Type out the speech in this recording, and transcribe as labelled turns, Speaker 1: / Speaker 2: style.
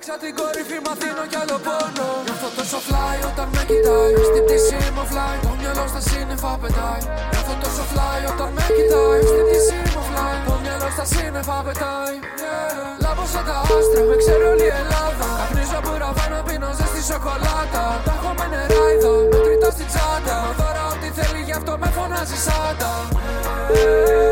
Speaker 1: Έριξα την κορυφή, μαθαίνω κι άλλο πόνο. Νιώθω τόσο fly όταν με κοιτάει. Στην πτήση μου fly, το μυαλό στα σύννεφα πετάει. Νιώθω τόσο fly όταν με κοιτάει. Στην πτήση μου fly, το μυαλό στα σύννεφα πετάει. Λάβω σαν τα άστρα, με ξέρει όλη η Ελλάδα. Καπνίζω από ραβάνα, πίνω ζέστη σοκολάτα. Τα έχω με νεράιδα, με τρίτα στην τσάντα. Μα δώρα ό,τι θέλει, γι' αυτό με φωνάζει σάντα.